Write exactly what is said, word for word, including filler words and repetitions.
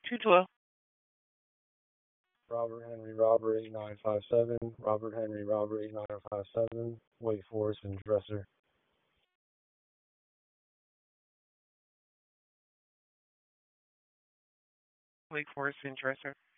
two twelve. Robert Henry Robert eight nine five seven. Robert Henry Robert eight nine five seven. Wake Forest and Dresser. Wake Forest and Dresser.